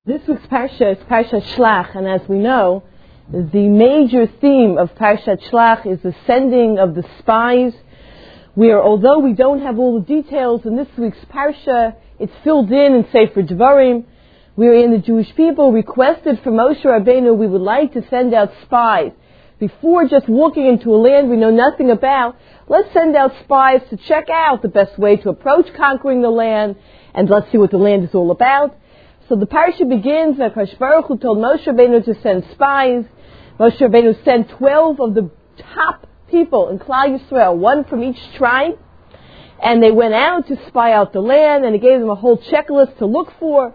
This week's Parsha is Parshat Shlach, and as we know, the major theme of Parshat Shlach is the sending of the spies, where although we don't have all the details in this week's Parsha, it's filled in Sefer Devarim, wherein the Jewish people requested from Moshe Rabbeinu, we would like to send out spies. Before just walking into a land we know nothing about, let's send out spies to check out the best way to approach conquering the land, and let's see what the land is all about. So the parsha begins that HaKadosh Baruch Hu told Moshe Rabbeinu to send spies. Moshe Rabbeinu sent 12 of the top people in Klal Yisrael, one from each tribe, and they went out to spy out the land, and he gave them a whole checklist to look for.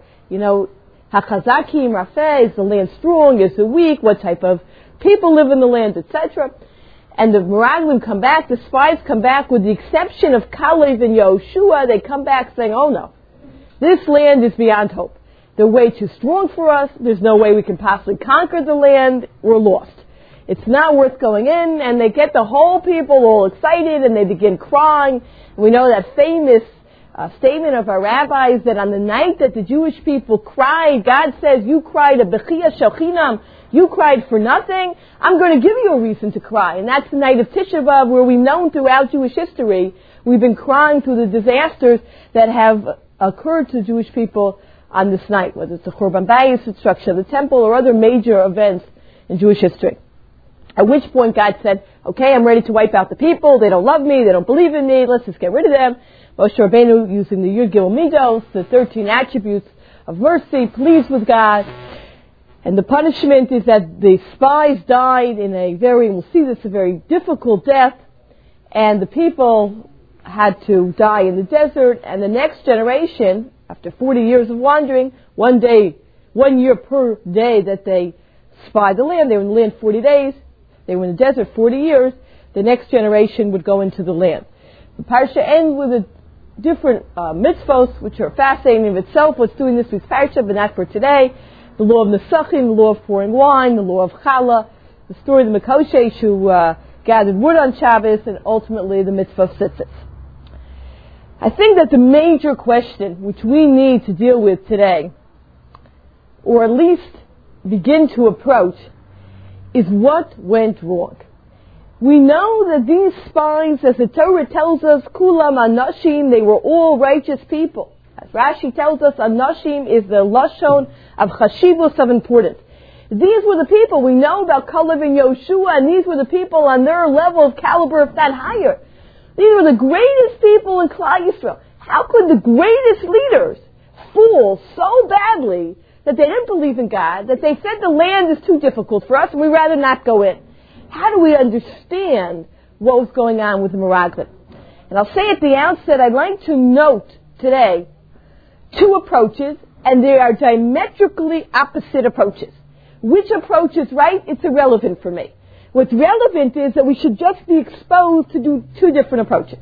Hachazakim, Rafeh, is the land strong, is it weak, what type of people live in the land, etc. And the Meraglim come back, the spies come back, with the exception of Kalev and Yoshua, they come back saying, oh no, this land is beyond hope. They're way too strong for us. There's no way we can possibly conquer the land. We're lost. It's not worth going in. And they get the whole people all excited and they begin crying. And we know that famous statement of our rabbis that on the night that the Jewish people cried, God says, you cried a bechia shochinam. You cried for nothing. I'm going to give you a reason to cry. And that's the night of Tisha B'Av, where we've known throughout Jewish history, we've been crying through the disasters that have occurred to Jewish people on this night, whether it's the Churban Bayis, destruction of the temple, or other major events in Jewish history. At which point God said, okay, I'm ready to wipe out the people. They don't love me. They don't believe in me. Let's just get rid of them. Moshe Rabbeinu, using the Yud Gimel Midos, the 13 attributes of mercy, pleased with God. And the punishment is that the spies died in we'll see this, a very difficult death. And the people had to die in the desert. And the next generation, after 40 years of wandering, 1 year per day that they spied the land, they were in the land 40 days, they were in the desert 40 years, the next generation would go into the land. The parsha ends with a different mitzvos, which are fascinating in itself. What's doing this week's parsha, but not for today. The law of Nesachim, the law of pouring wine, the law of Challah, the story of the Mekoshesh who gathered wood on Shabbos, and ultimately the mitzvah of tzitzis. I think that the major question which we need to deal with today, or at least begin to approach, is what went wrong. We know that these spies, as the Torah tells us, Kulam Anashim, they were all righteous people. As Rashi tells us, Anashim is the Lashon of Chashivus, of importance. These were the people we know about Kalev and Yoshua, and these were the people on their level of caliber, if not higher. These were the greatest people in Klal Yisrael. How could the greatest leaders fool so badly that they didn't believe in God, that they said the land is too difficult for us and we'd rather not go in? How do we understand what was going on with the Meraglim? And I'll say at the outset, I'd like to note today two approaches, and they are diametrically opposite approaches. Which approach is right? It's irrelevant for me. What's relevant is that we should just be exposed to do two different approaches.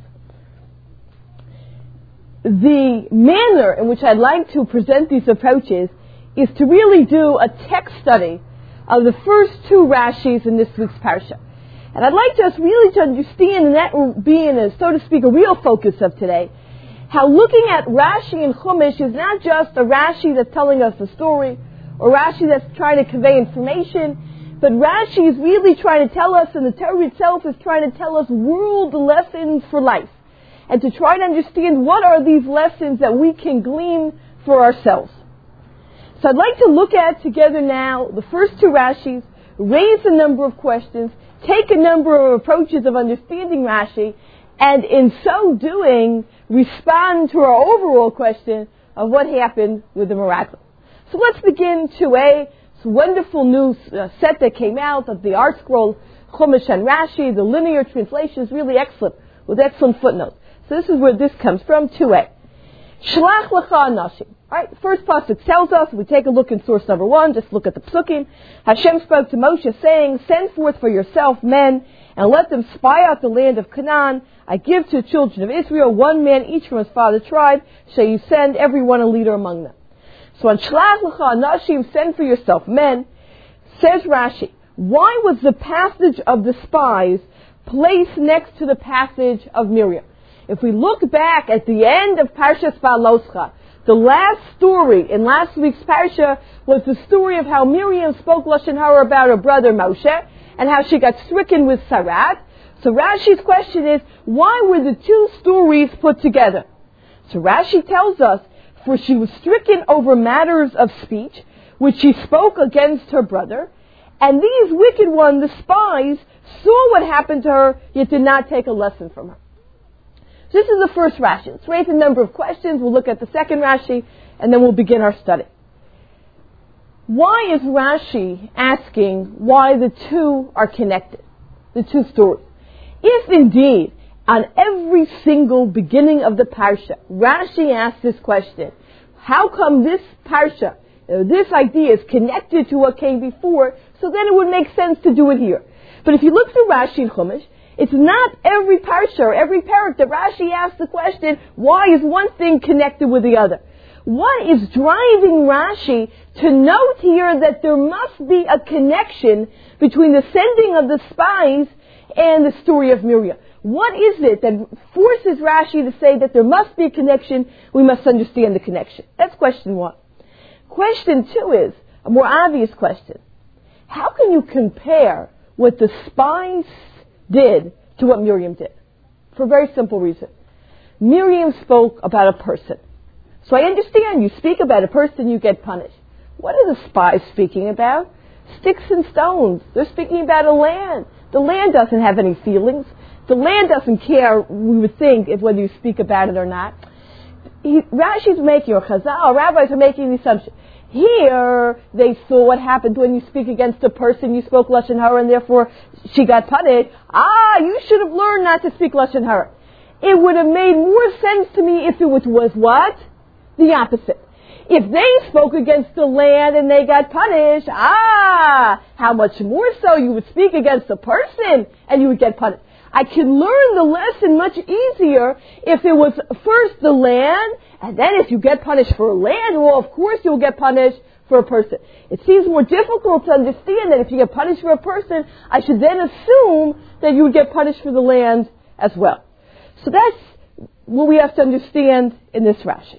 The manner in which I'd like to present these approaches is to really do a text study of the first two Rashis in this week's Parsha. And I'd like us really to understand, and that will be so to speak, a real focus of today, how looking at Rashi and Chumash is not just a Rashi that's telling us a story, or Rashi that's trying to convey information, but Rashi is really trying to tell us, and the Torah itself is trying to tell us world lessons for life. And to try to understand what are these lessons that we can glean for ourselves. So I'd like to look at together now the first two Rashis, raise a number of questions, take a number of approaches of understanding Rashi, and in so doing, respond to our overall question of what happened with the Meraglim. So let's begin 2a. It's a wonderful new set that came out of the Art Scroll, Chumash and Rashi. The linear translation is really excellent, with excellent footnotes. So this is where this comes from, 2a. Shlach lecha anashim. All right, first pasuk tells us, we take a look in source number 1, just look at the psukim. Hashem spoke to Moshe saying, send forth for yourself men, and let them spy out the land of Canaan. I give to the children of Israel 1 man, each from his father's tribe, shall you send every one a leader among them. So on Shlach lecha anashim, send for yourself men, says Rashi, why was the passage of the spies placed next to the passage of Miriam? If we look back at the end of Parshas Baaloscha, The last story in last week's parsha was the story of how Miriam spoke Lashon Hara about her brother Moshe and how she got stricken with Sarat. So Rashi's question is, why were the two stories put together? So Rashi tells us, for she was stricken over matters of speech, which she spoke against her brother, and these wicked ones, the spies, saw what happened to her, yet did not take a lesson from her. So this is the first Rashi. Let's raise a number of questions. We'll look at the second Rashi, and then we'll begin our study. Why is Rashi asking why the two are connected, the two stories? If indeed, on every single beginning of the parsha, Rashi asks this question, how come this parsha, this idea is connected to what came before, so then it would make sense to do it here. But if you look through Rashi and Chumash, it's not every parsha or every parak that Rashi asks the question, why is one thing connected with the other? What is driving Rashi to note here that there must be a connection between the sending of the spies and the story of Miriam? What is it that forces Rashi to say that there must be a connection, we must understand the connection? That's question one. Question two is a more obvious question. How can you compare what the spies did to what Miriam did? For a very simple reason. Miriam spoke about a person. So I understand you speak about a person, you get punished. What are the spies speaking about? Sticks and stones. They're speaking about a land. The land doesn't have any feelings. The land doesn't care, we would think, if whether you speak about it or not. Rashi's making, or Chazal, rabbis are making the assumption. Here, they saw what happened when you speak against a person, you spoke Lashon Hara, and therefore she got punished. You should have learned not to speak Lashon Hara. It would have made more sense to me if it was what? The opposite. If they spoke against the land and they got punished, how much more so you would speak against a person and you would get punished. I can learn the lesson much easier if it was first the land, and then if you get punished for a land, well, of course you'll get punished for a person. It seems more difficult to understand that if you get punished for a person, I should then assume that you would get punished for the land as well. So that's what we have to understand in this Rashi.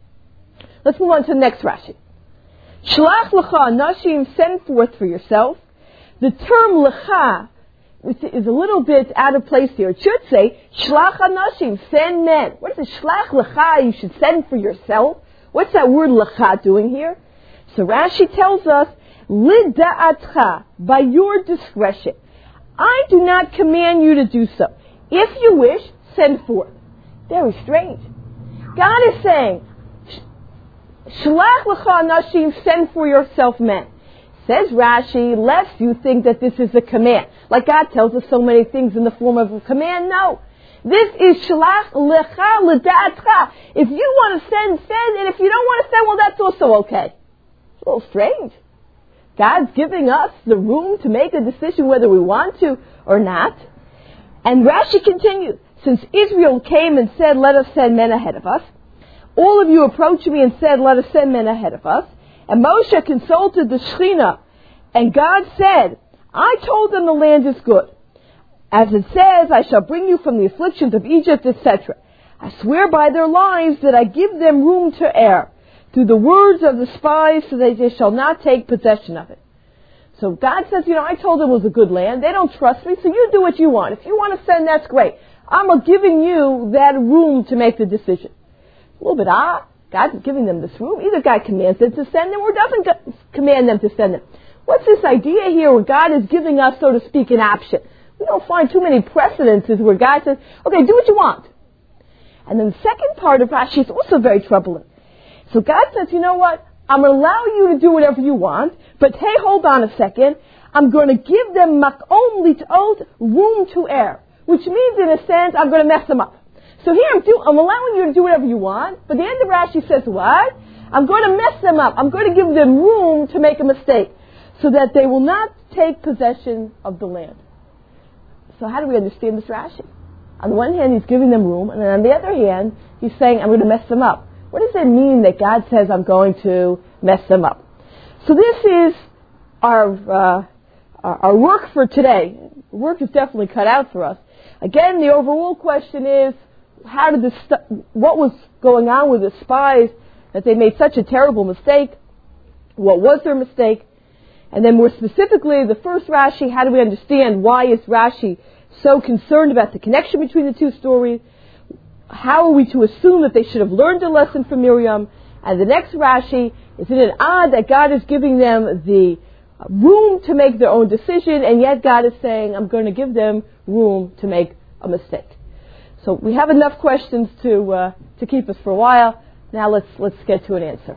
Let's move on to the next Rashi. Shlach lecha nashim, send forth for yourself. The term lecha, which is a little bit out of place here. It should say, Shlach anashim, send men. What is it? Shlach lecha, you should send for yourself. What's that word lecha doing here? So Rashi tells us, lida'atcha, by your discretion. I do not command you to do so. If you wish, send forth. Very strange. God is saying, Shlach lecha anashim, send for yourself men. Says Rashi, lest you think that this is a command. Like God tells us so many things in the form of a command. No. This is shlach lecha l'da'atcha. If you want to send, send. And if you don't want to send, well, that's also okay. It's a little strange. God's giving us the room to make a decision whether we want to or not. And Rashi continues, since Israel came and said, let us send men ahead of us, all of you approached me and said, let us send men ahead of us. And Moshe consulted the Shekhinah, and God said, I told them the land is good. As it says, I shall bring you from the afflictions of Egypt, etc. I swear by their lives that I give them room to err through the words of the spies so that they shall not take possession of it. So God says, I told them it was a good land. They don't trust me, so you do what you want. If you want to send, that's great. I'm giving you that room to make the decision. A little bit odd. God's giving them this room. Either God commands them to send them or doesn't command them to send them. What's this idea here where God is giving us, so to speak, an option? We don't find too many precedences where God says, okay, do what you want. And then the second part of Rashi is also very troubling. So God says, you know what? I'm going to allow you to do whatever you want, but hey, hold on a second. I'm going to give them makom lit'ot, room to err. Which means, in a sense, I'm going to mess them up. So here I'm allowing you to do whatever you want, but the end of Rashi says what? I'm going to mess them up. I'm going to give them room to make a mistake so that they will not take possession of the land. So how do we understand this Rashi? On the one hand, he's giving them room, and then on the other hand, he's saying, I'm going to mess them up. What does it mean that God says I'm going to mess them up? So this is our work for today. The work is definitely cut out for us. Again, the overall question is, what was going on with the spies that they made such a terrible mistake. What was their mistake? And then more specifically, the first Rashi, how do we understand why is Rashi so concerned about the connection between the two stories? How are we to assume that they should have learned a lesson from Miriam? And the next Rashi, isn't it odd that God is giving them the room to make their own decision, and yet God is saying, I'm going to give them room to make a mistake. So we have enough questions to keep us for a while. Now let's get to an answer.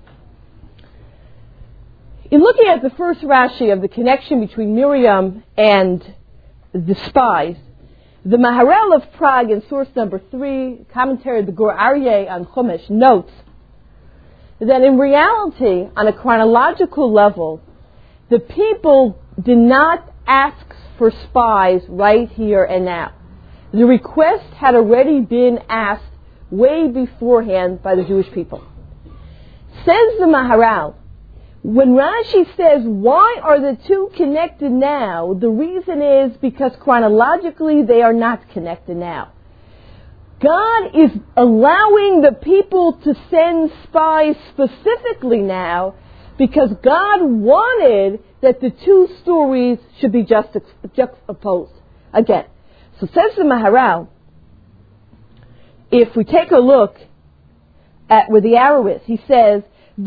In looking at the first Rashi of the connection between Miriam and the spies, the Maharel of Prague in source number 3, commentary of the Gur Aryeh on Chumash, notes that in reality, on a chronological level, the people did not ask for spies right here and now. The request had already been asked way beforehand by the Jewish people. Says the Maharal, when Rashi says, why are the two connected now? The reason is because chronologically they are not connected now. God is allowing the people to send spies specifically now because God wanted that the two stories should be juxtaposed. Again, so says the Maharal, if we take a look at where the arrow is, he says, it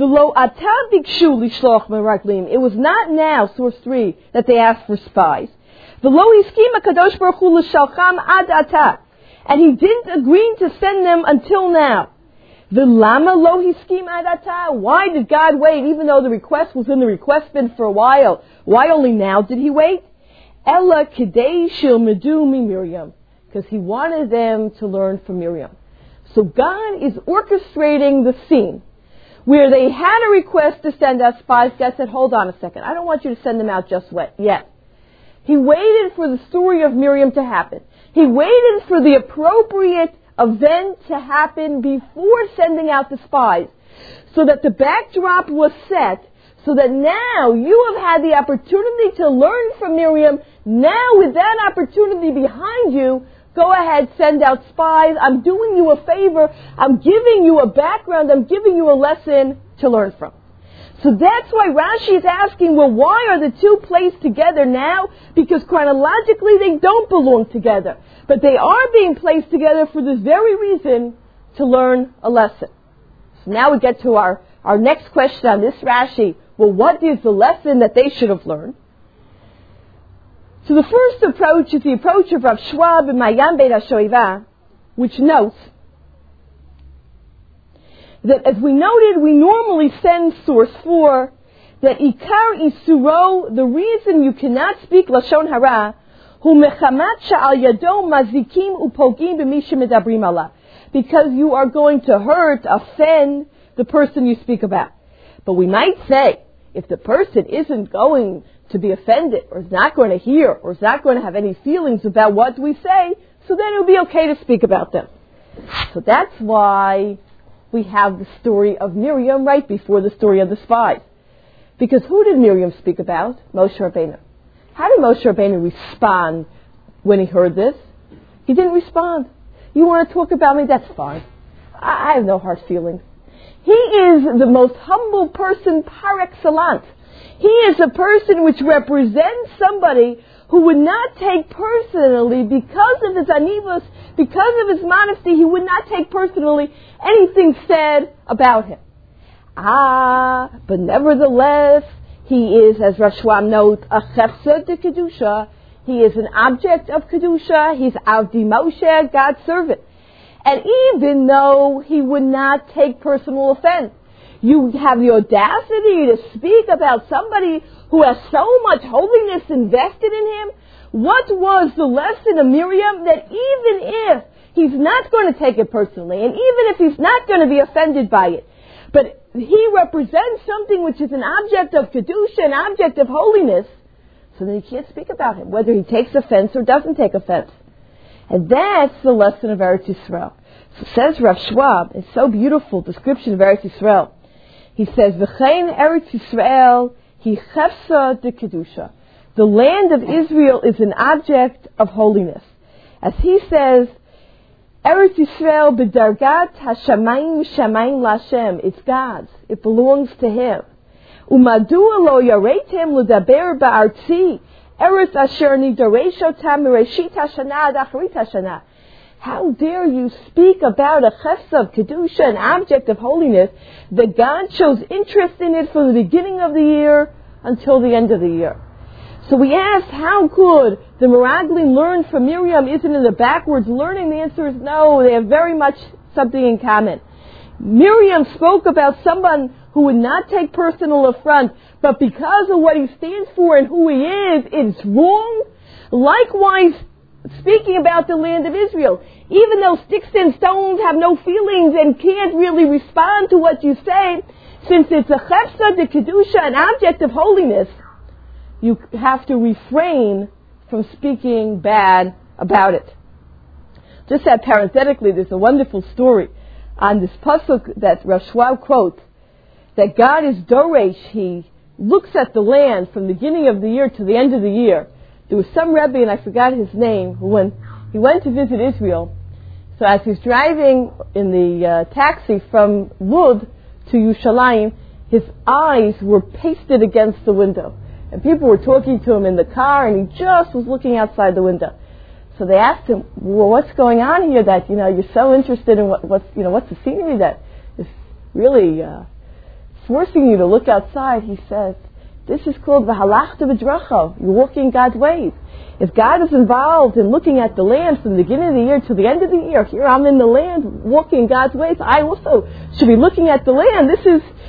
was not now, source 3, that they asked for spies. And he didn't agree to send them until now. Why did God wait, even though the request was in the request bin for a while? Why only now did he wait? Because he wanted them to learn from Miriam. So God is orchestrating the scene where they had a request to send out spies. God said, hold on a second, I don't want you to send them out just yet. He waited for the story of Miriam to happen. He waited for the appropriate event to happen before sending out the spies, so that the backdrop was set, so that now you have had the opportunity to learn from Miriam. Now with that opportunity behind you, go ahead, send out spies. I'm doing you a favor. I'm giving you a background. I'm giving you a lesson to learn from. So that's why Rashi is asking, well, why are the two placed together now? Because chronologically they don't belong together. But they are being placed together for this very reason, to learn a lesson. So now we get to our next question on this Rashi. Well, what is the lesson that they should have learned? So the first approach is the approach of Rav Schwab in Mayam Beit HaShoeva, which notes that, as we noted, we normally send source 4, that Ikar Isuro, the reason you cannot speak Lashon Hara, Hu mechamat sha'al yado mazikim upogim b'mi shemedabrim alav, because you are going to hurt, offend the person you speak about. But we might say, if the person isn't going to be offended, or is not going to hear, or is not going to have any feelings about what we say, so then it will be okay to speak about them. So that's why we have the story of Miriam right before the story of the spies. Because who did Miriam speak about? Moshe Rabbeinu. How did Moshe Rabbeinu respond when he heard this? He didn't respond. You want to talk about me? That's fine. I have no hard feelings. He is the most humble person par excellence. He is a person which represents somebody who would not take personally, because of his anivus, because of his modesty, he would not take personally anything said about him. But nevertheless, he is, as Rav Schwab notes, a chefsa de kedusha. He is an object of kedusha. He's Avdi Moshe, God's servant. And even though he would not take personal offense, you have the audacity to speak about somebody who has so much holiness invested in him. What was the lesson of Miriam? That even if he's not going to take it personally, and even if he's not going to be offended by it, but he represents something which is an object of kedusha, an object of holiness, so then you can't speak about him, whether he takes offense or doesn't take offense. And that's the lesson of Eretz Yisrael. So says Rav Schwab, it's so beautiful description of Eretz Yisrael. He says, V'chein Eretz Yisrael hi chefsa de kedusha. The land of Israel is an object of holiness. As he says, Eretz Yisrael b'dargat hashamayim shamayim l'Hashem. It's God's. It belongs to Him. Umadua lo yaretem l'daber ba'artzi. Eretz asher nidareshotam mereshit hashana ad acharit hashana. How dare you speak about a chefsa of kedusha, an object of holiness, that God shows interest in it from the beginning of the year until the end of the year? So we asked, how could the Meraglim learn from Miriam? Isn't it a backwards learning? The answer is no. They have very much something in common. Miriam spoke about someone who would not take personal affront, but because of what he stands for and who he is, it's wrong. Likewise, speaking about the land of Israel, even though sticks and stones have no feelings and can't really respond to what you say, since it's a chefsa de kedusha, an object of holiness, you have to refrain from speaking bad about it. Just that parenthetically, there's a wonderful story on this pasuk that Rav Schwab quotes, that God is doresh, He looks at the land from the beginning of the year to the end of the year. There was some Rebbe, and I forgot his name, who when he went to visit Israel, so as he's driving in the taxi from Lud to Yerushalayim, his eyes were pasted against the window. And people were talking to him in the car, and he just was looking outside the window. So they asked him, well, what's going on here that, you're so interested in what's the scenery that is really forcing you to look outside? He says, this is called v'halachta b'dracho. You're walking God's ways. If God is involved in looking at the land from the beginning of the year to the end of the year, here I'm in the land walking God's ways, I also should be looking at the land. This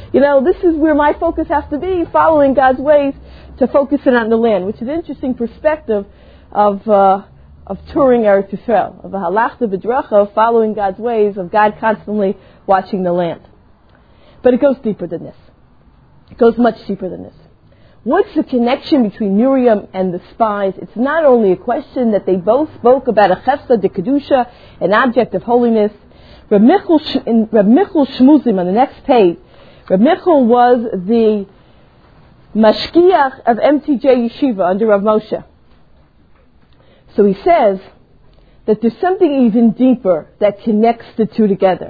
is where my focus has to be, following God's ways, to focus in on the land, which is an interesting perspective of touring Eretz Yisrael, of v'halachta b'dracho, following God's ways, of God constantly watching the land. But it goes deeper than this. It goes much deeper than this. What's the connection between Miriam and the spies? It's not only a question that they both spoke about a chefsa de kedusha, an object of holiness. Reb Michal Shmuzim, on the next page, Reb Michal was the mashkiach of MTJ Yeshiva under Rav Moshe. So he says that there's something even deeper that connects the two together.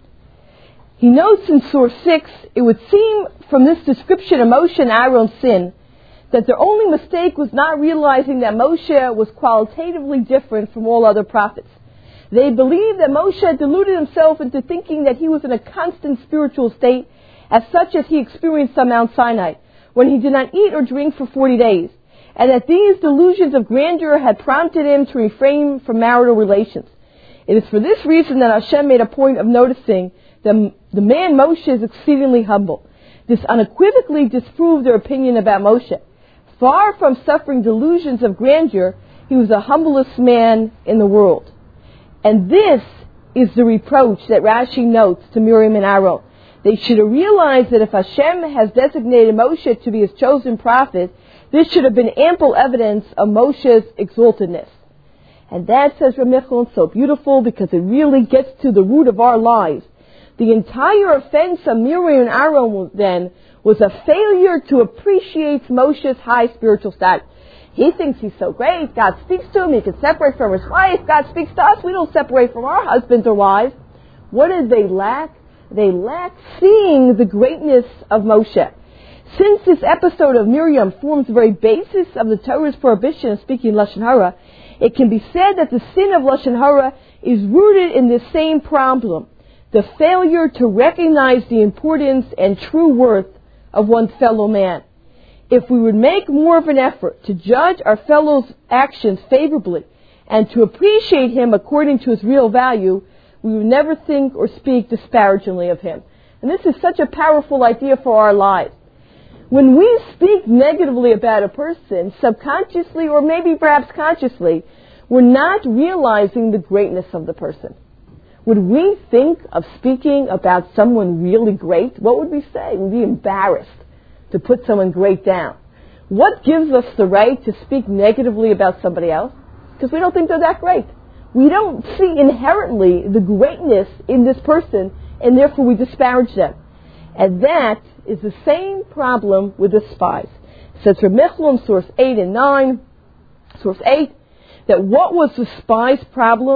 He notes in source 6, it would seem from this description of Moshe and Aaron's sin that their only mistake was not realizing that Moshe was qualitatively different from all other prophets. They believed that Moshe had deluded himself into thinking that he was in a constant spiritual state, as such as he experienced on Mount Sinai, when he did not eat or drink for 40 days, and that these delusions of grandeur had prompted him to refrain from marital relations. It is for this reason that Hashem made a point of noticing that the man Moshe is exceedingly humble. This unequivocally disproved their opinion about Moshe. Far from suffering delusions of grandeur, he was the humblest man in the world. And this is the reproach that Rashi notes to Miriam and Aaron. They should have realized that if Hashem has designated Moshe to be his chosen prophet, this should have been ample evidence of Moshe's exaltedness. And that, says Reb Michal, is so beautiful because it really gets to the root of our lives. The entire offense of Miriam and Aaron then was a failure to appreciate Moshe's high spiritual status. He thinks he's so great. God speaks to him. He can separate from his wife. God speaks to us. We don't separate from our husbands or wives. What did they lack? They lack seeing the greatness of Moshe. Since this episode of Miriam forms the very basis of the Torah's prohibition of speaking Lashon Hara, it can be said that the sin of Lashon Hara is rooted in this same problem, the failure to recognize the importance and true worth of one's fellow man. If we would make more of an effort to judge our fellow's actions favorably and to appreciate him according to his real value, we would never think or speak disparagingly of him. And this is such a powerful idea for our lives. When we speak negatively about a person, subconsciously or maybe perhaps consciously, we're not realizing the greatness of the person. Would we think of speaking about someone really great? What would we say? We'd be embarrassed to put someone great down. What gives us the right to speak negatively about somebody else? Because we don't think they're that great. We don't see inherently the greatness in this person, and therefore we disparage them. And that is the same problem with the spies. It says from Mechlam, source 8 and 9, source 8, that what was the spies' problem?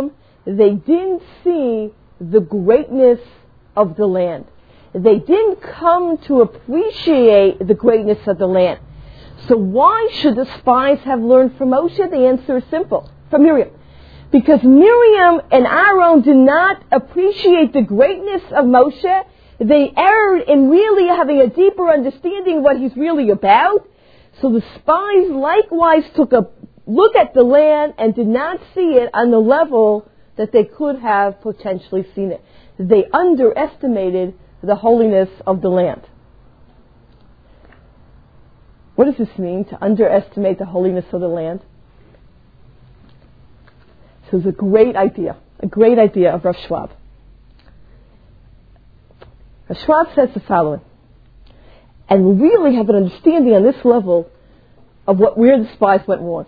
they didn't see the greatness of the land. They didn't come to appreciate the greatness of the land. So why should the spies have learned from Moshe? The answer is simple. From Miriam. Because Miriam and Aaron did not appreciate the greatness of Moshe. They erred in really having a deeper understanding of what he's really about. So the spies likewise took a look at the land and did not see it on the level that they could have potentially seen it. They underestimated the holiness of the land. What does this mean, to underestimate the holiness of the land? So it's a great idea of Rav Schwab. Rav Schwab says the following, and we really have an understanding on this level of where the spies went wrong.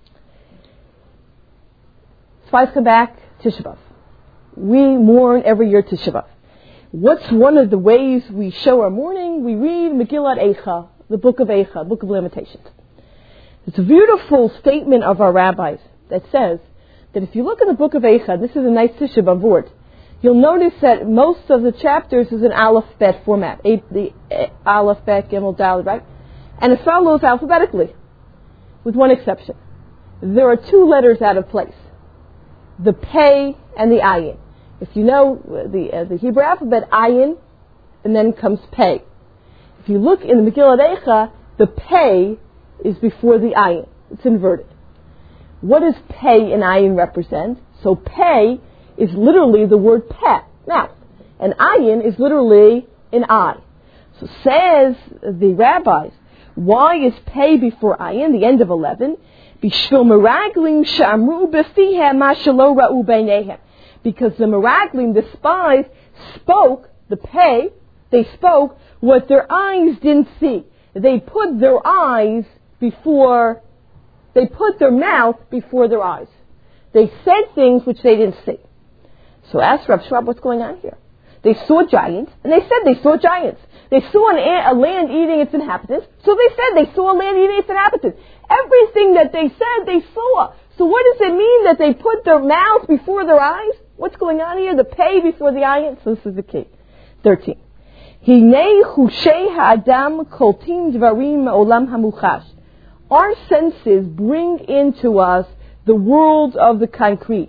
Spies come back, Tisha B'Av. We mourn every year Tisha B'Av. What's one of the ways we show our mourning? We read Megillat Eicha, the book of Eicha, book of Lamentations. It's a beautiful statement of our rabbis that says that if you look in the book of Eicha, this is a nice Tisha B'Av word, you'll notice that most of the chapters is an Aleph Bet format. The Aleph Bet, Gimel Daled, right? And it follows alphabetically, with one exception. There are two letters out of place. The Pei and the Ayin. If you know the Hebrew alphabet, Ayin, and then comes Pei. If you look in the Megillat Eicha, the Pei is before the Ayin. It's inverted. What does Pei and Ayin represent? So Pei is literally the word peh, mouth, and Ayin is literally an eye. So says the rabbis, why is Pei before Ayin, the end of 11? Because the Meraglim, the spies, spoke, the Pei, they spoke what their eyes didn't see. They put their mouth before their eyes. They said things which they didn't see. So ask Rav Schwab, what's going on here? They saw giants, and they said they saw giants. They saw a land eating its inhabitants, so they said they saw a land eating its inhabitants. Everything that they said, they saw. So what does it mean that they put their mouths before their eyes? What's going on here? The Pei before the Ayin? So this is the key. 13. Hinei chushei ha'adam koltim dvarim olam hamuchash. Our senses bring into us the world of the concrete.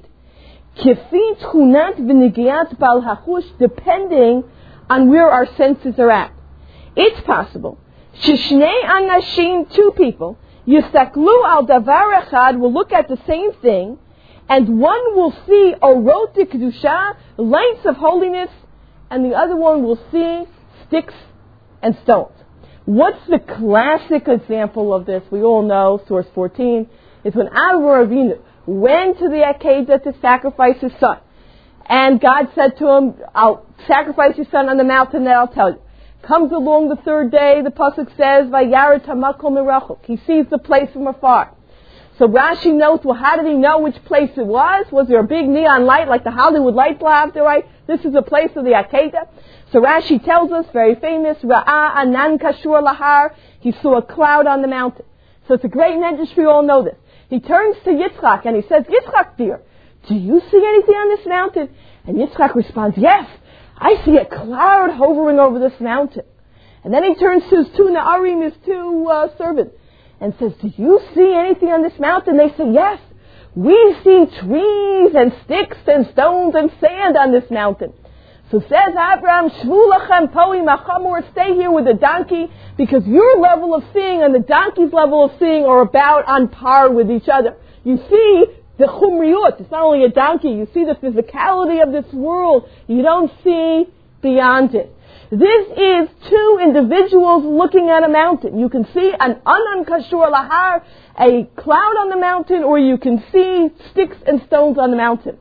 Kifi tchunat v'negiat bal hachush, depending on where our senses are at. It's possible. Shishnei anashim, two people, yistaklu al davar echad, will look at the same thing, and one will see orot kedusha, lights of holiness, and the other one will see sticks and stones. What's the classic example of this? We all know, source 14, is when Avraham Avinu went to the Akedah to sacrifice his son. And God said to him, I'll sacrifice your son on the mountain that I'll tell you. Comes along the third day, the pasuk says, Vayared hamakom merachok. He sees the place from afar. So Rashi notes, well, how did he know which place it was? Was there a big neon light like the Hollywood lights have there, right? This is the place of the Akedah. So Rashi tells us, very famous, Ra'a anan kashur lahar. He saw a cloud on the mountain. So it's a great medrash, we all know this. He turns to Yitzchak and he says, Yitzchak dear, do you see anything on this mountain? And Yitzchak responds, yes, I see a cloud hovering over this mountain. And then he turns to his two Na'arim, his two servants, and says, do you see anything on this mountain? They say, yes, we see trees and sticks and stones and sand on this mountain. So says Abraham, Shvu lachem poi machamor, stay here with the donkey, because your level of seeing and the donkey's level of seeing are about on par with each other. You see the chumriyut, it's not only a donkey, you see the physicality of this world, you don't see beyond it. This is two individuals looking at a mountain. You can see an anan kashur lahar, a cloud on the mountain, or you can see sticks and stones on the mountain.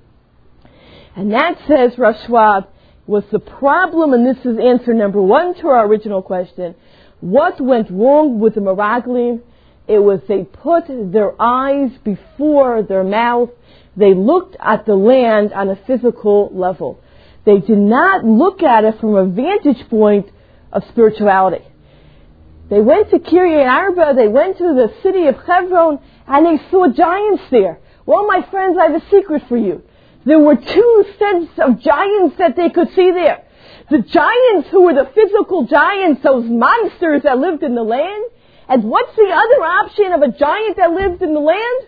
And that, says Rav Schwab, was the problem, and this is answer number one to our original question. What went wrong with the Meraglim? It was they put their eyes before their mouth. They looked at the land on a physical level. They did not look at it from a vantage point of spirituality. They went to Kiryat Arba, they went to the city of Hebron, and they saw giants there. Well, my friends, I have a secret for you. There were two sets of giants that they could see there. The giants who were the physical giants, those monsters that lived in the land. And what's the other option of a giant that lived in the land?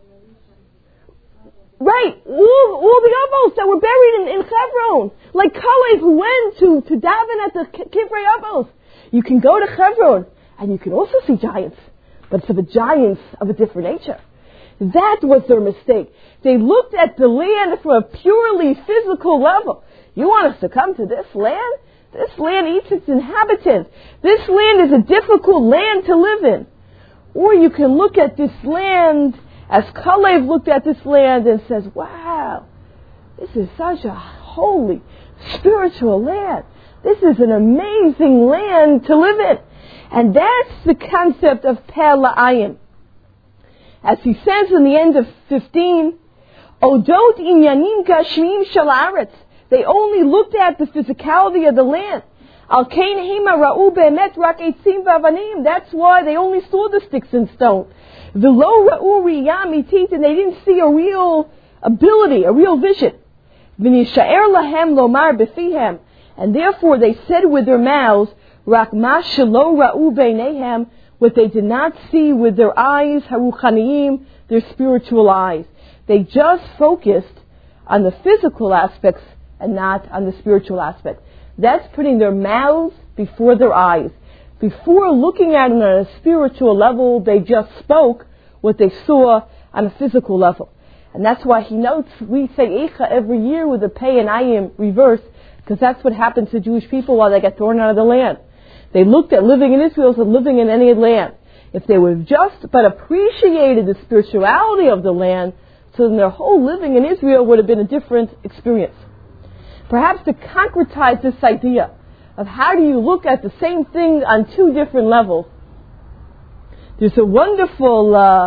Right, all the Avos that were buried in Hebron. Like Kalev who went to daven at the Kivrei Avos. You can go to Hebron and you can also see giants. But it's of a giants of a different nature. That was their mistake. They looked at the land from a purely physical level. You want us to come to this land? This land eats its inhabitants. This land is a difficult land to live in. Or you can look at this land as Kalev looked at this land and says, wow, this is such a holy, spiritual land. This is an amazing land to live in. And that's the concept of Peh La'ayin. As he says in the end of 15, Odot inyanim gashmim shel haaretz. They only looked at the physicality of the land. Al kain hema ra'u be'emet rak eitzim v'avanim. That's why they only saw the sticks and stone. V'lo ra'u riyam itit, and they didn't see a real ability, a real vision. V'nishaer lahem lomar befihem, and therefore they said with their mouths, rak ma shelo ra'u beinehem, what they did not see with their eyes, haruchaniyim, their spiritual eyes. They just focused on the physical aspects and not on the spiritual aspect. That's putting their mouths before their eyes. Before looking at it on a spiritual level, they just spoke what they saw on a physical level. And that's why he notes, we say Eicha every year with the Pei and Ayim reverse, because that's what happens to Jewish people while they get thrown out of the land. They looked at living in Israel as living in any land. If they would just but appreciated the spirituality of the land, so then their whole living in Israel would have been a different experience. Perhaps to concretize this idea of how do you look at the same thing on two different levels, there's a wonderful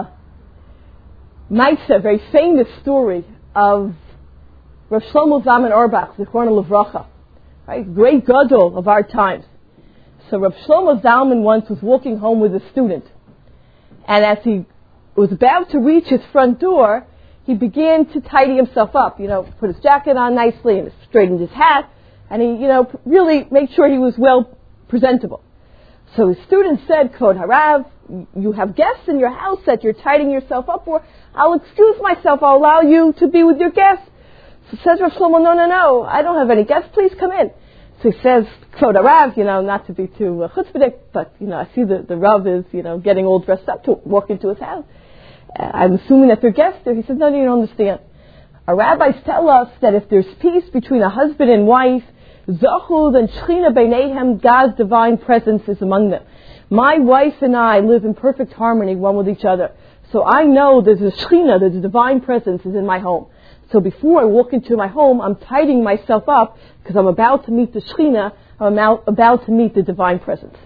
Maisa, very famous story of Rav Shlomo Zalman Auerbach, Zichrono Livracha, right? Great gadol of our times. So Rav Shlomo Zalman once was walking home with a student, and as he was about to reach his front door, he began to tidy himself up, put his jacket on nicely and straightened his hat, and he, really made sure he was well presentable. So his student said, Kvod Harav, you have guests in your house that you're tidying yourself up for. I'll excuse myself, I'll allow you to be with your guests. So says Rav Shlomo, no, I don't have any guests, please come in. So he says, Kvod Harav, not to be too chutzpahdik, but, I see the Rav is, getting all dressed up to walk into his house. I'm assuming that they're guests there. He says, no, you don't understand. Our rabbis tell us that if there's peace between a husband and wife, Zachud and Shechina Beineihem, God's divine presence is among them. My wife and I live in perfect harmony one with each other. So I know there's a Shechina, there's a divine presence is in my home. So before I walk into my home, I'm tidying myself up because I'm about to meet the Shechina, I'm about to meet the divine presence.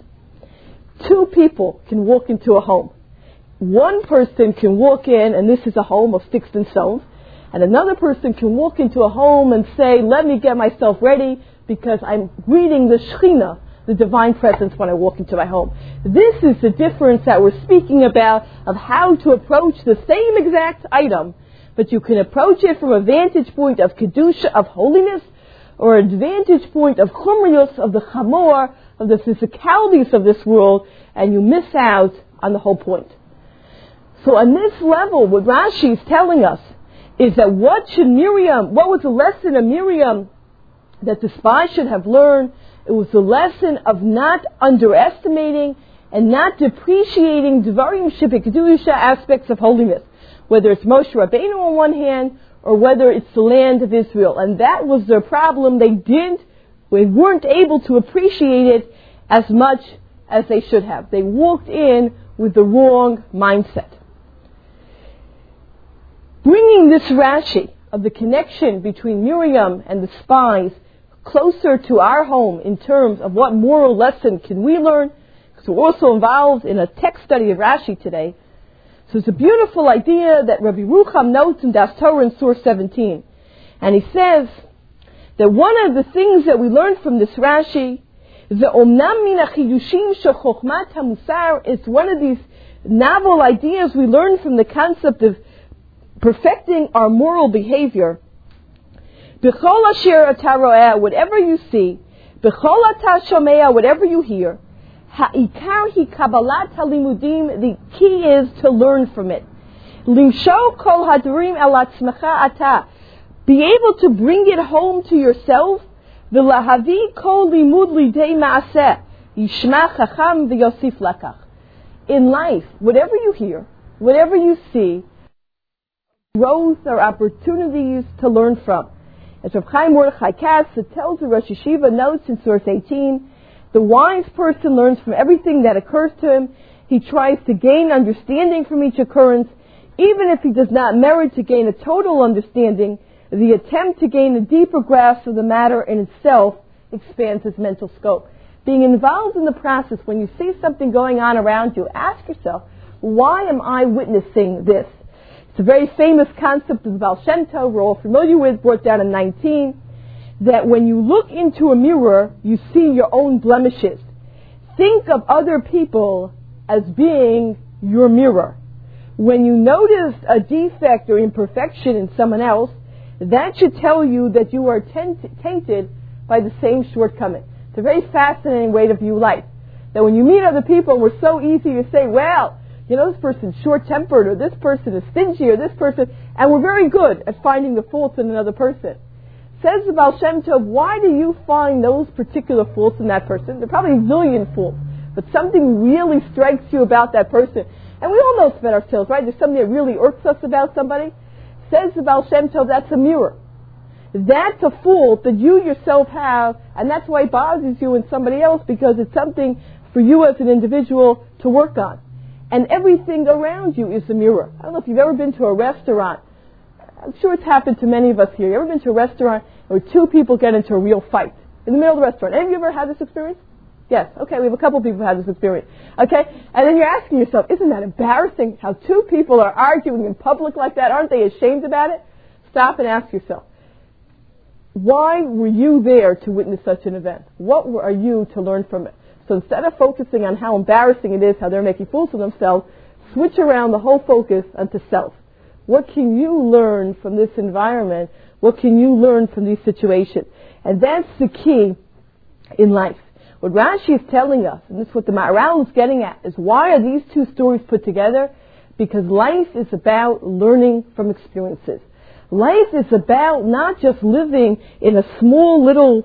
Two people can walk into a home. One person can walk in, and this is a home of sticks and stones, and another person can walk into a home and say, let me get myself ready because I'm greeting the Shechina, the divine presence, when I walk into my home. This is the difference that we're speaking about of how to approach the same exact item, but you can approach it from a vantage point of Kedusha, of holiness, or a vantage point of Chumrius, of the Chamor, of the physicalities of this world, and you miss out on the whole point. So on this level, what Rashi is telling us is that what was the lesson of Miriam that the spies should have learned? It was the lesson of not underestimating and not depreciating Devarim Shebekdusha aspects of holiness, whether it's Moshe Rabbeinu on one hand or whether it's the land of Israel. And that was their problem. They weren't able to appreciate it as much as they should have. They walked in with the wrong mindset. Bringing this Rashi of the connection between Miriam and the spies closer to our home in terms of what moral lesson can we learn, because we're also involved in a text study of Rashi today. So it's a beautiful idea that Rabbi Rucham notes in Das Torah in Surah 17. And he says that one of the things that we learn from this Rashi is that Omnam min hachidushim shel chokhmat hamusar is one of these novel ideas we learn from the concept of perfecting our moral behavior, B'chol asher ata ro'eh, whatever you see, b'chol ata shomea, whatever you hear, ha'ikar hi kabbalat halimudim, the key is to learn from it. Limsho kol hadrim el atzmecha ata, be able to bring it home to yourself, v'lahavi kol limud lidei ma'aseh, yishma chacham v'yosif lakach. In life, whatever you hear, whatever you see, growth or opportunities to learn from. As Rav Chaim Mordechai Katz, it tells the Rosh Yeshiva notes in source 18, the wise person learns from everything that occurs to him. He tries to gain understanding from each occurrence, even if he does not merit to gain a total understanding. The attempt to gain a deeper grasp of the matter in itself expands his mental scope. Being involved in the process, when you see something going on around you, ask yourself, why am I witnessing this? It's a very famous concept of the Baal Shem Tov we're all familiar with, brought down in 19, that when you look into a mirror, you see your own blemishes. Think of other people as being your mirror. When you notice a defect or imperfection in someone else, that should tell you that you are tainted by the same shortcoming. It's a very fascinating way to view life. That when you meet other people, we're so easy to say, well, you know, this person's short-tempered, or this person is stingy, or this person, and we're very good at finding the faults in another person. Says the Baal Shem Tov, why do you find those particular faults in that person? There are probably a zillion faults, but something really strikes you about that person. And we all know this about ourselves, right? There's something that really irks us about somebody. Says the Baal Shem Tov, that's a mirror. That's a fault that you yourself have, and that's why it bothers you in somebody else, because it's something for you as an individual to work on. And everything around you is a mirror. I don't know if you've ever been to a restaurant. I'm sure it's happened to many of us here. You ever been to a restaurant where two people get into a real fight in the middle of the restaurant? Any of you ever had this experience? Yes. Okay, we have a couple of people who had this experience. Okay? And then you're asking yourself, isn't that embarrassing how two people are arguing in public like that? Aren't they ashamed about it? Stop and ask yourself, why were you there to witness such an event? What are you to learn from it? So instead of focusing on how embarrassing it is, how they're making fools of themselves, switch around the whole focus onto self. What can you learn from this environment? What can you learn from these situations? And that's the key in life. What Rashi is telling us, and this is what the Maharal is getting at, is why are these two stories put together? Because life is about learning from experiences. Life is about not just living in a small little,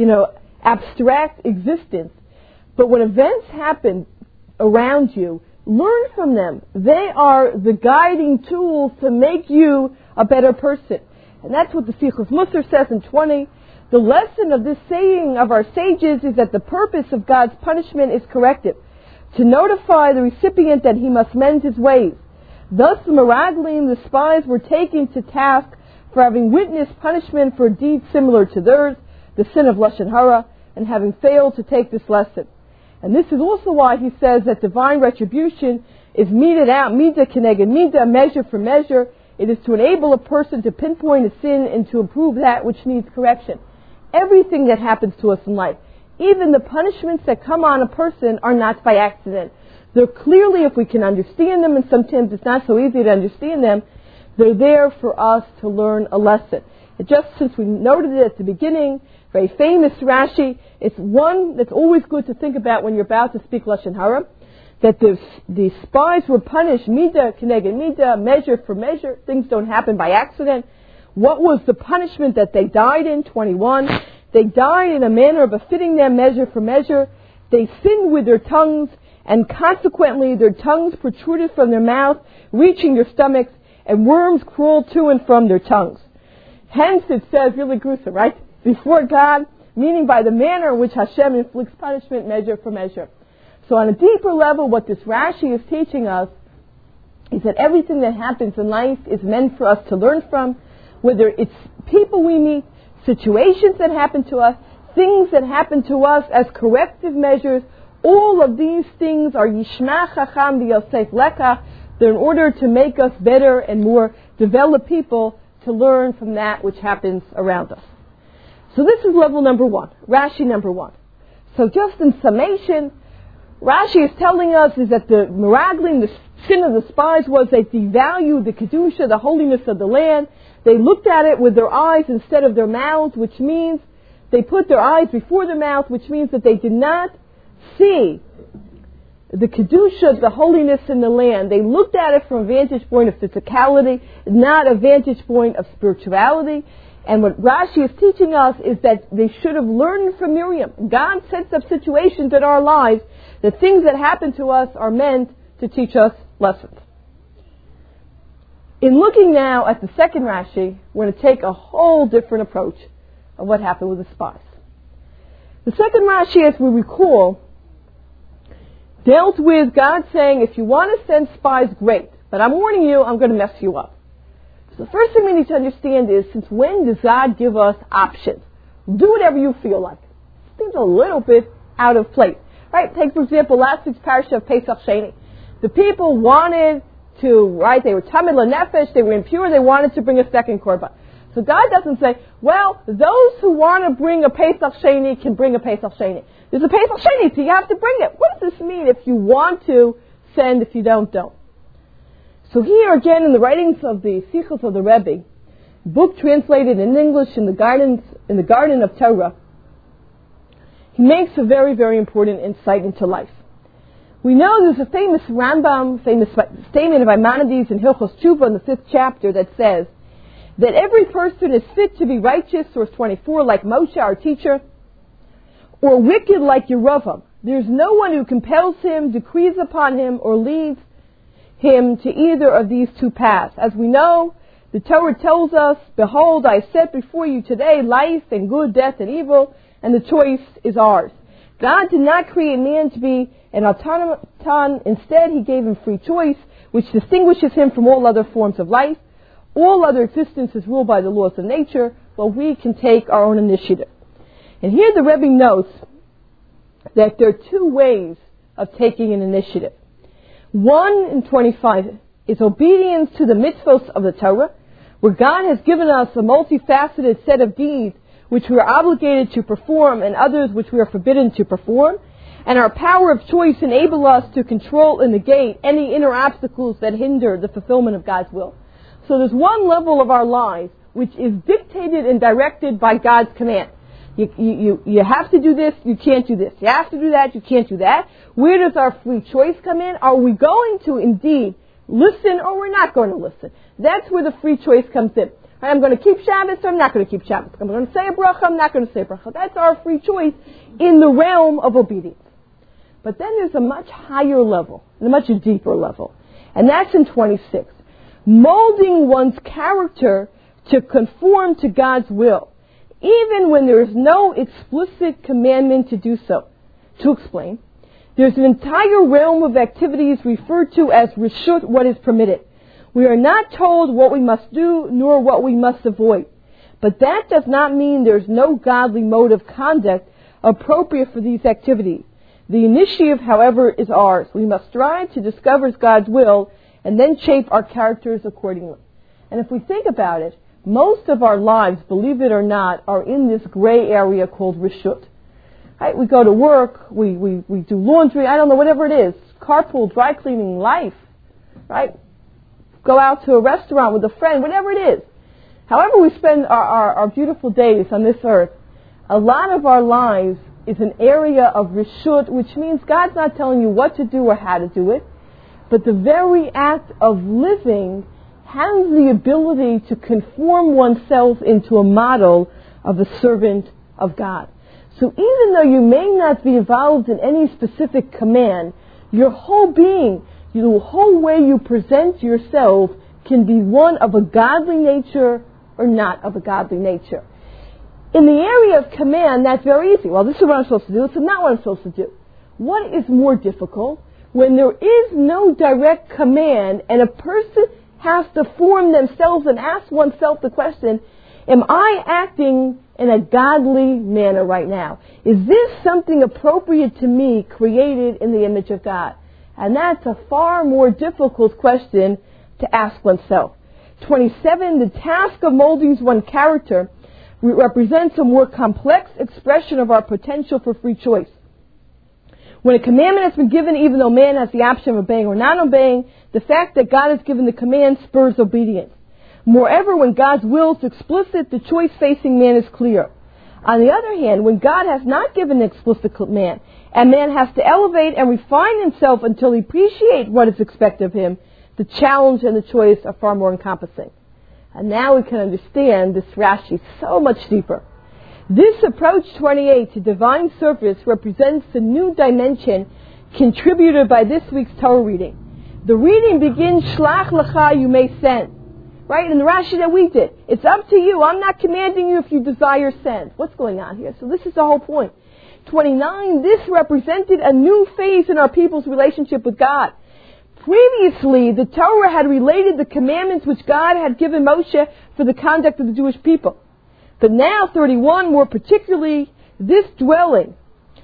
abstract existence, but when events happen around you, learn from them. They are the guiding tools to make you a better person. And that's what the Sichos Musar says in 20. The lesson of this saying of our sages is that the purpose of God's punishment is corrective, to notify the recipient that he must mend his ways. Thus the Meraglim, the spies, were taken to task for having witnessed punishment for deeds similar to theirs, the sin of Lashon Hara, and having failed to take this lesson. And this is also why he says that divine retribution is meted out, midah keneged midah, measure for measure. It is to enable a person to pinpoint a sin and to improve that which needs correction. Everything that happens to us in life, even the punishments that come on a person, are not by accident. They're clearly, if we can understand them, and sometimes it's not so easy to understand them, they're there for us to learn a lesson. And just since we noted it at the beginning, very famous Rashi, it's one that's always good to think about when you're about to speak Lashon Hara, that the spies were punished, midah keneged midah, measure for measure. Things don't happen by accident. What was the punishment that they died in? 21. They died in a manner befitting them, measure for measure. They sinned with their tongues, and consequently their tongues protruded from their mouth, reaching their stomachs, and worms crawled to and from their tongues. Hence it says, really gruesome, right? Before God, meaning by the manner in which Hashem inflicts punishment, measure for measure. So on a deeper level, what this Rashi is teaching us is that everything that happens in life is meant for us to learn from, whether it's people we meet, situations that happen to us, things that happen to us as corrective measures. All of these things are Yishma Chacham v'Yosef Lekach. They're in order to make us better and more developed people to learn from that which happens around us. So this is level number one, Rashi number one. So just in summation, Rashi is telling us is that the Meraglim, the sin of the spies, was they devalued the Kedusha, the holiness of the land. They looked at it with their eyes instead of their mouths, which means they put their eyes before their mouth, which means that they did not see the Kedusha, the holiness in the land. They looked at it from a vantage point of physicality, not a vantage point of spirituality. And what Rashi is teaching us is that they should have learned from Miriam. God sets up situations in our lives, the things that happen to us are meant to teach us lessons. In looking now at the second Rashi, we're going to take a whole different approach of what happened with the spies. The second Rashi, as we recall, dealt with God saying, if you want to send spies, great. But I'm warning you, I'm going to mess you up. So the first thing we need to understand is, since when does God give us options? Do whatever you feel like. Seems a little bit out of place. Right? Take, for example, last week's parasha of Pesach Sheni. The people wanted to, right, they were tamid lanefesh, they were impure, they wanted to bring a second korban. So God doesn't say, well, those who want to bring a Pesach Sheni can bring a Pesach Sheni. There's a Pesach Sheni, so you have to bring it. What does this mean? If you want to, send. If you don't. So here again in the writings of the Sichos of the Rebbe, book translated in English in the Garden of Torah, he makes a very, very important insight into life. We know there's a famous statement of Maimonides in Hilchos Tshuva in the 5th chapter that says that every person is fit to be righteous, source 24, like Moshe, our teacher, or wicked like Yerovam. There's no one who compels him, decrees upon him, or leads him to either of these two paths. As we know, the Torah tells us, behold, I set before you today life and good, death and evil, and the choice is ours. God did not create man to be an automaton. Instead, he gave him free choice, which distinguishes him from all other forms of life. All other existence is ruled by the laws of nature, while we can take our own initiative. And here the Rebbe notes that there are two ways of taking an initiative. 1 in 25 is obedience to the mitzvos of the Torah, where God has given us a multifaceted set of deeds which we are obligated to perform and others which we are forbidden to perform. And our power of choice enable us to control and negate any inner obstacles that hinder the fulfillment of God's will. So there's one level of our lives which is dictated and directed by God's command. You have to do this, you can't do this. You have to do that, you can't do that. Where does our free choice come in? Are we going to indeed listen or we're not going to listen? That's where the free choice comes in. I'm going to keep Shabbos or I'm not going to keep Shabbos. I'm going to say a bracha, I'm not going to say a bracha. That's our free choice in the realm of obedience. But then there's a much higher level, a much deeper level. And that's in 26. Molding one's character to conform to God's will, even when there is no explicit commandment to do so. To explain, there's an entire realm of activities referred to as reshut, what is permitted. We are not told what we must do, nor what we must avoid. But that does not mean there's no godly mode of conduct appropriate for these activities. The initiative, however, is ours. We must strive to discover God's will and then shape our characters accordingly. And if we think about it, most of our lives, believe it or not, are in this gray area called reshut. Right? We go to work, we do laundry, I don't know, whatever it is, carpool, dry cleaning, life, right? Go out to a restaurant with a friend, whatever it is. However we spend our beautiful days on this earth, a lot of our lives is an area of reshut, which means God's not telling you what to do or how to do it, but the very act of living has the ability to conform oneself into a model of a servant of God. So even though you may not be involved in any specific command, your whole being, the whole way you present yourself can be one of a godly nature or not of a godly nature. In the area of command, that's very easy. Well, this is what I'm supposed to do. This is not what I'm supposed to do. What is more difficult? When there is no direct command and a person has to form themselves and ask oneself the question, am I acting in a godly manner right now? Is this something appropriate to me, created in the image of God? And that's a far more difficult question to ask oneself. 27, the task of molding one's character represents a more complex expression of our potential for free choice. When a commandment has been given, even though man has the option of obeying or not obeying, the fact that God has given the command spurs obedience. Moreover, when God's will is explicit, the choice facing man is clear. On the other hand, when God has not given an explicit command, and man has to elevate and refine himself until he appreciates what is expected of him, the challenge and the choice are far more encompassing. And now we can understand this Rashi so much deeper. This approach 28 to divine service represents the new dimension contributed by this week's Torah reading. The reading begins, Shlach lecha, you may send. Right? In the Rashi that we did. It's up to you. I'm not commanding you if you desire send. What's going on here? So this is the whole point. 29, this represented a new phase in our people's relationship with God. Previously, the Torah had related the commandments which God had given Moshe for the conduct of the Jewish people. But now, 31, more particularly, this dwelling,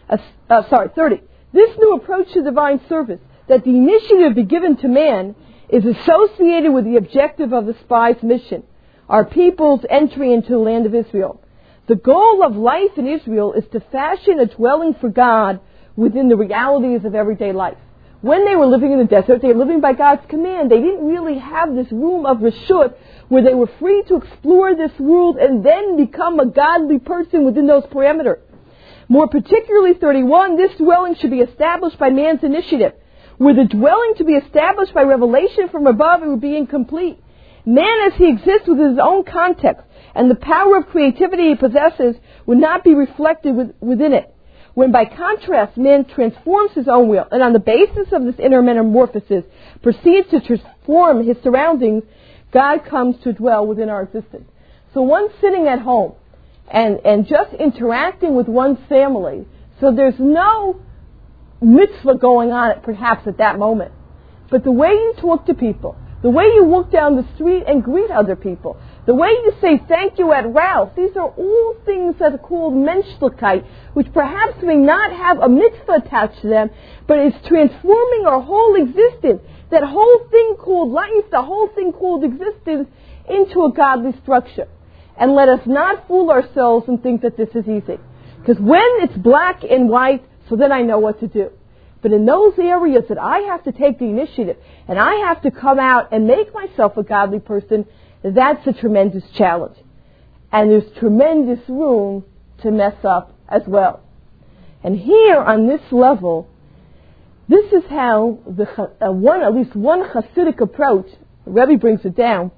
30, this new approach to divine service, that the initiative be given to man, is associated with the objective of the spy's mission, our people's entry into the land of Israel. The goal of life in Israel is to fashion a dwelling for God within the realities of everyday life. When they were living in the desert, they were living by God's command. They didn't really have this room of reshut where they were free to explore this world and then become a godly person within those parameters. More particularly, 31, this dwelling should be established by man's initiative. Were the dwelling to be established by revelation from above, it would be incomplete. Man, as he exists within his own context, and the power of creativity he possesses, would not be reflected within it. When, by contrast, man transforms his own will, and on the basis of this inner metamorphosis, proceeds to transform his surroundings, God comes to dwell within our existence. So one sitting at home, and just interacting with one's family, so there's no mitzvah going on perhaps at that moment. But the way you talk to people, the way you walk down the street and greet other people, the way you say thank you at Ralph, these are all things that are called menschlichkeit, which perhaps may not have a mitzvah attached to them, but it's transforming our whole existence, that whole thing called life, the whole thing called existence, into a godly structure. And let us not fool ourselves and think that this is easy. Because when it's black and white, so then I know what to do. But in those areas that I have to take the initiative and I have to come out and make myself a godly person, that's a tremendous challenge. And there's tremendous room to mess up as well. And here on this level, this is how at least one Hasidic approach, the Rebbe brings it down,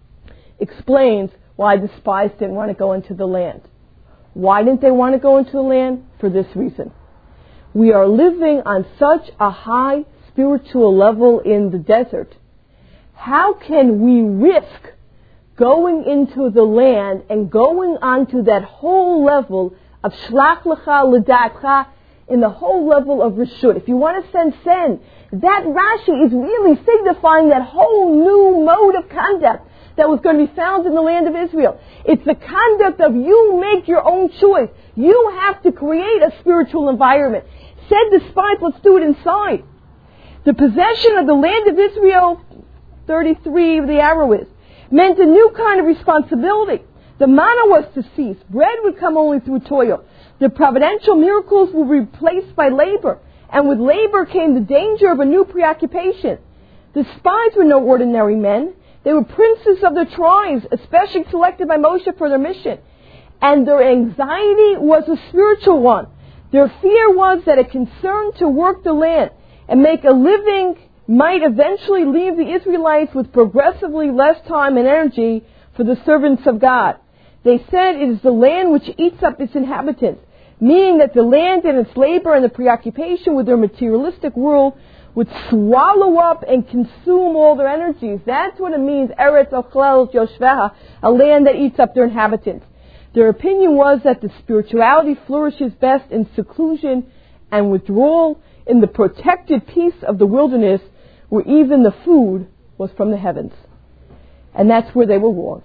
explains why the spies didn't want to go into the land. Why didn't they want to go into the land? For this reason. We are living on such a high spiritual level in the desert. How can we risk going into the land and going onto that whole level of shlach lecha l'datcha, in the whole level of reshut? If you want to send. That Rashi is really signifying that whole new mode of conduct that was going to be found in the land of Israel. It's the conduct of you make your own choice. You have to create a spiritual environment. Said the spies, let's do it inside. The possession of the land of Israel, 33 of the arrow is, meant a new kind of responsibility. The manna was to cease. Bread would come only through toil. The providential miracles were replaced by labor. And with labor came the danger of a new preoccupation. The spies were no ordinary men. They were princes of their tribes, especially selected by Moshe for their mission. And their anxiety was a spiritual one. Their fear was that a concern to work the land and make a living might eventually leave the Israelites with progressively less time and energy for the servants of God. They said it is the land which eats up its inhabitants, meaning that the land and its labor and the preoccupation with their materialistic world would swallow up and consume all their energies. That's what it means, Eretz Ochlel Yoshveha, a land that eats up their inhabitants. Their opinion was that the spirituality flourishes best in seclusion and withdrawal, in the protected peace of the wilderness, where even the food was from the heavens. And that's where they were wrong.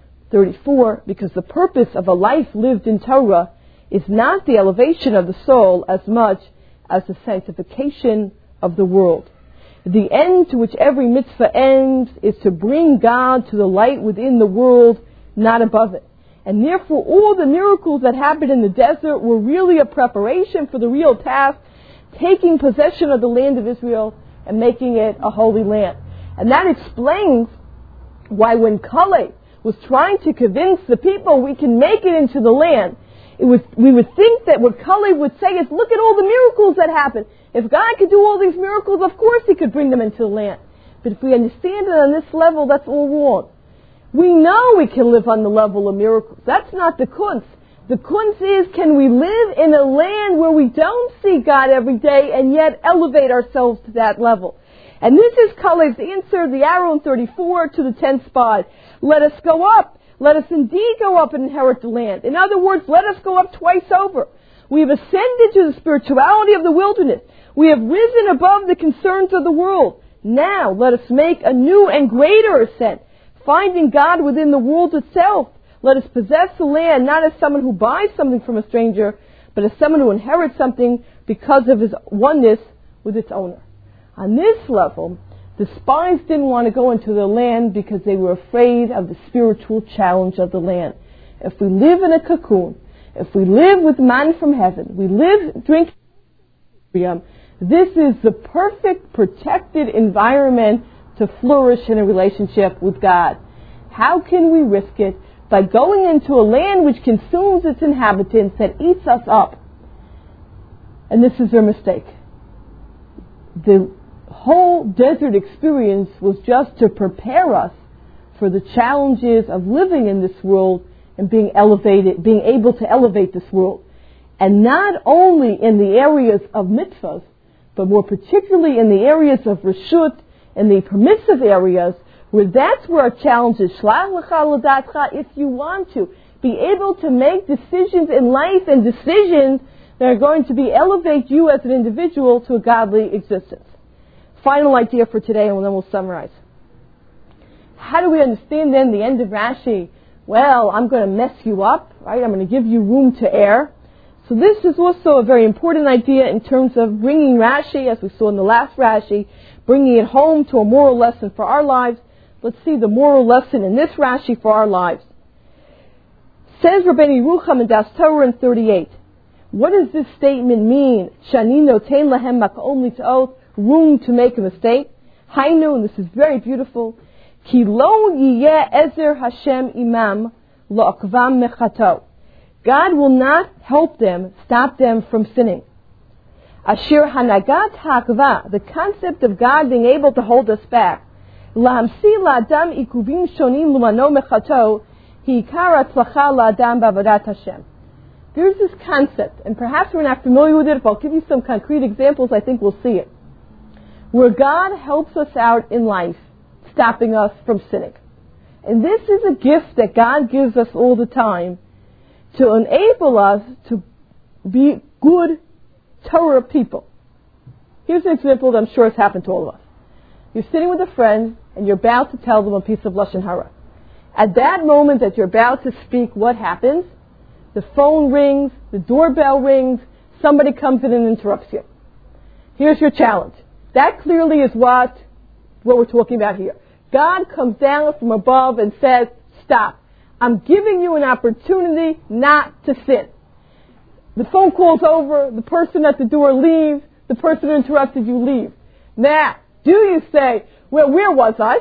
34, because the purpose of a life lived in Torah is not the elevation of the soul as much as the sanctification of the world. The end to which every mitzvah ends is to bring God to the light within the world, not above it. And therefore all the miracles that happened in the desert were really a preparation for the real task, taking possession of the land of Israel and making it a holy land. And that explains Why, when Caleb was trying to convince the people we can make it into the land, we would think that what Caleb would say is, look at all the miracles that happen. If God could do all these miracles, of course He could bring them into the land. But if we understand it on this level, that's all wrong. We know we can live on the level of miracles. That's not the kunz. The kunz is, can we live in a land where we don't see God every day and yet elevate ourselves to that level? And this is Caleb's answer, the arrow in 34 to the 10th spot. Let us go up. Let us indeed go up and inherit the land. In other words, let us go up twice over. We have ascended to the spirituality of the wilderness. We have risen above the concerns of the world. Now let us make a new and greater ascent, finding God within the world itself. Let us possess the land not as someone who buys something from a stranger, but as someone who inherits something because of his oneness with its owner. On this level, the spies didn't want to go into the land because they were afraid of the spiritual challenge of the land. If we live in a cocoon, if we live with man from heaven, we live, drink, this is the perfect protected environment to flourish in a relationship with God. How can we risk it? By going into a land which consumes its inhabitants, that eats us up. And this is their mistake. The whole desert experience was just to prepare us for the challenges of living in this world and being able to elevate this world. And not only in the areas of mitzvahs, but more particularly in the areas of reshut, in the permissive areas, where that's where our challenge is. Shlach lecha l'datcha, if you want to be able to make decisions in life and decisions that are going to elevate you as an individual to a godly existence. Final idea for today, and then we'll summarize. How do we understand then the end of Rashi? Well, I'm going to mess you up, right? I'm going to give you room to err. So this is also a very important idea in terms of bringing Rashi, as we saw in the last Rashi, bringing it home to a moral lesson for our lives. Let's see the moral lesson in this Rashi for our lives. Says Rabbeinu Yerucham in Das Torah in 38. What does this statement mean? Shani noten lahem mak'om lit'ot, room to make a mistake. Hainu, and this is very beautiful. Ki lo yiyeh ezer Hashem imam lo'akvam mechato. God will not help them, stop them from sinning. Asher hanagat ha'akva, the concept of God being able to hold us back. La'amsi la'adam ikuvim shonim lumano mechato, hi'ikar atzlacha la'adam ba'avodat Hashem. There's this concept, and perhaps we're not familiar with it. If I'll give you some concrete examples, I think we'll see it. Where God helps us out in life, stopping us from sinning. And this is a gift that God gives us all the time to enable us to be good Torah people. Here's an example that I'm sure has happened to all of us. You're sitting with a friend and you're about to tell them a piece of Lashon Hara. At that moment that you're about to speak, what happens? The phone rings, the doorbell rings, somebody comes in and interrupts you. Here's your challenge. That clearly is what we're talking about here. God comes down from above and says, stop. I'm giving you an opportunity not to sin. The phone call's over, the person at the door leaves, the person who interrupted you leaves. Now, do you say, well, where was I?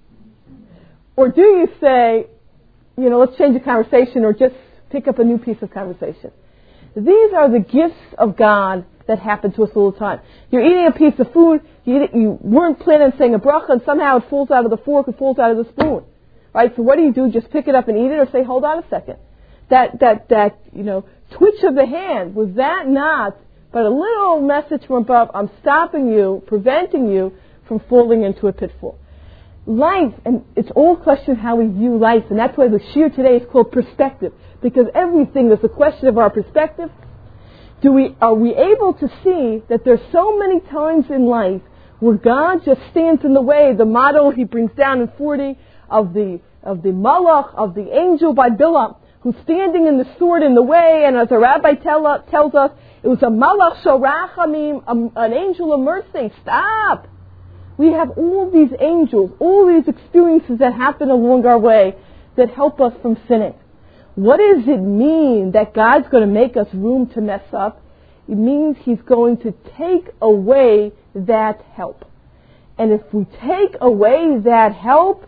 Or do you say, let's change the conversation, or just pick up a new piece of conversation? These are the gifts of God that happen to us all the time. You're eating a piece of food, you weren't planning on saying a bracha, and somehow it falls out of the fork, it falls out of the spoon. Right? So what do? Just pick it up and eat it, or say, hold on a second. That twitch of the hand, was that not but a little message from above? I'm stopping you, preventing you from falling into a pitfall. Life, and it's all a question of how we view life, and that's why the shir today is called perspective, because everything is a question of our perspective. Are we able to see that there's so many times in life where God just stands in the way? The model he brings down in 40 of the malach, of the angel by Bilam, who's standing in the sword in the way, and as the rabbi tells us, it was a malach shorachamim, an angel of mercy. Stop! We have all these angels, all these experiences that happen along our way that help us from sinning. What does it mean that God's going to make us room to mess up? It means He's going to take away that help. And if we take away that help,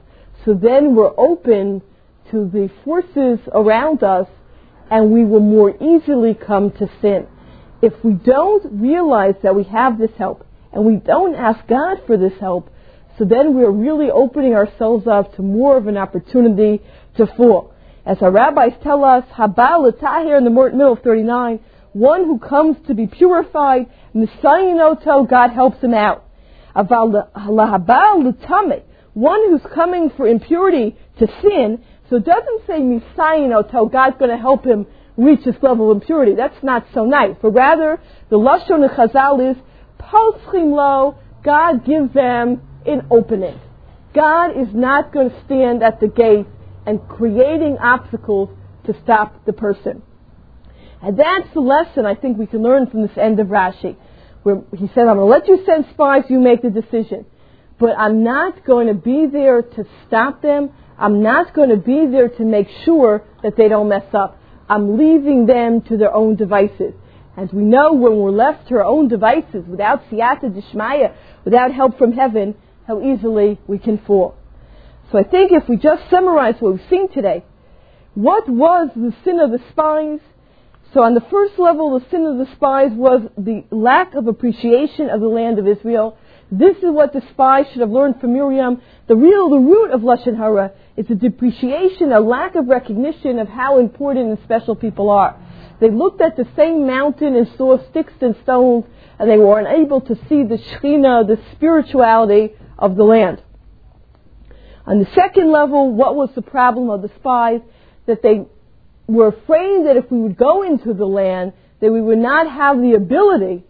so then we're open to the forces around us, and we will more easily come to sin. If we don't realize that we have this help, and we don't ask God for this help, so then we're really opening ourselves up to more of an opportunity to fall. As our rabbis tell us, Habal L'Tahir in the middle of 39, one who comes to be purified, Misayinoto, God helps him out. Aval Lahabal L'Tameh, one who's coming for impurity to sin, so it doesn't say Misayinoto, God's going to help him reach this level of impurity. That's not so nice. But rather, the Lashon of Chazal is, Poschim lo, God gives them an opening. God is not going to stand at the gate and creating obstacles to stop the person. And that's the lesson I think we can learn from this end of Rashi, where he said, I'm going to let you send spies, you make the decision. But I'm not going to be there to stop them. I'm not going to be there to make sure that they don't mess up. I'm leaving them to their own devices. As we know, when we're left to our own devices, without siyata d'shmaya, without help from heaven, how easily we can fall. So I think if we just summarize what we've seen today, what was the sin of the spies? So on the first level, the sin of the spies was the lack of appreciation of the land of Israel. This is what the spies should have learned from Miriam. The root of Lashon Hara is a depreciation, a lack of recognition of how important and special people are. They looked at the same mountain and saw sticks and stones, and they were unable to see the Shekhinah, the spirituality of the land. On the second level, what was the problem of the spies? That they were afraid that if we would go into the land, that we would not have the ability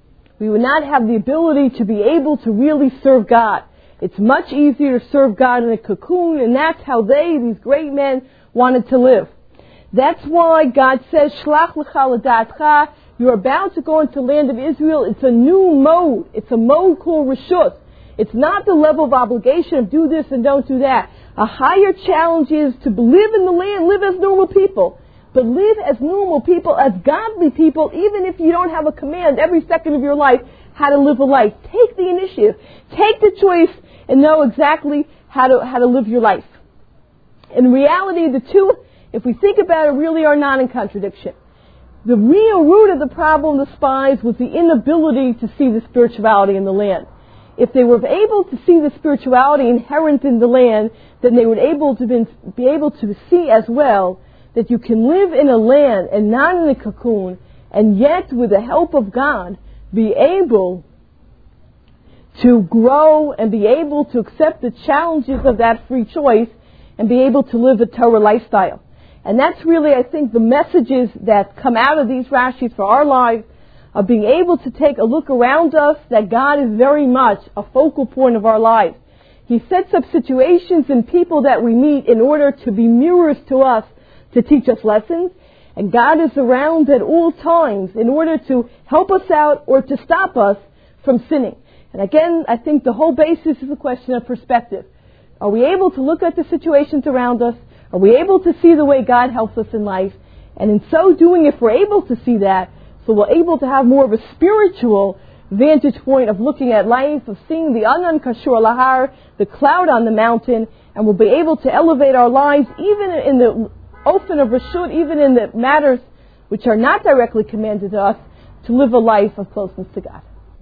to be able to really serve God. It's much easier to serve God in a cocoon, and that's how these great men, wanted to live. That's why God says, Shlach lecha l'datcha, you're about to go into the land of Israel. It's a new mode. It's a mode called Rishus. It's not the level of obligation of do this and don't do that. A higher challenge is to live in the land, live as normal people. But live as normal people, as godly people, even if you don't have a command every second of your life how to live a life. Take the initiative. Take the choice and know exactly how to live your life. In reality, the two, if we think about it, really are not in contradiction. The real root of the problem of the spies was the inability to see the spirituality in the land. If they were able to see the spirituality inherent in the land, then they would be able to see as well that you can live in a land and not in a cocoon, and yet with the help of God be able to grow and be able to accept the challenges of that free choice and be able to live a Torah lifestyle. And that's really, I think, the messages that come out of these Rashis for our lives, of being able to take a look around us, that God is very much a focal point of our lives. He sets up situations and people that we meet in order to be mirrors to us, to teach us lessons. And God is around at all times in order to help us out or to stop us from sinning. And again, I think the whole basis is a question of perspective. Are we able to look at the situations around us? Are we able to see the way God helps us in life? And in so doing, if we're able to see that, so we're able to have more of a spiritual vantage point of looking at life, of seeing the Anan Kashur Lahar, the cloud on the mountain, and we'll be able to elevate our lives even in the ofen of Rashut, even in the matters which are not directly commanded to us, to live a life of closeness to God.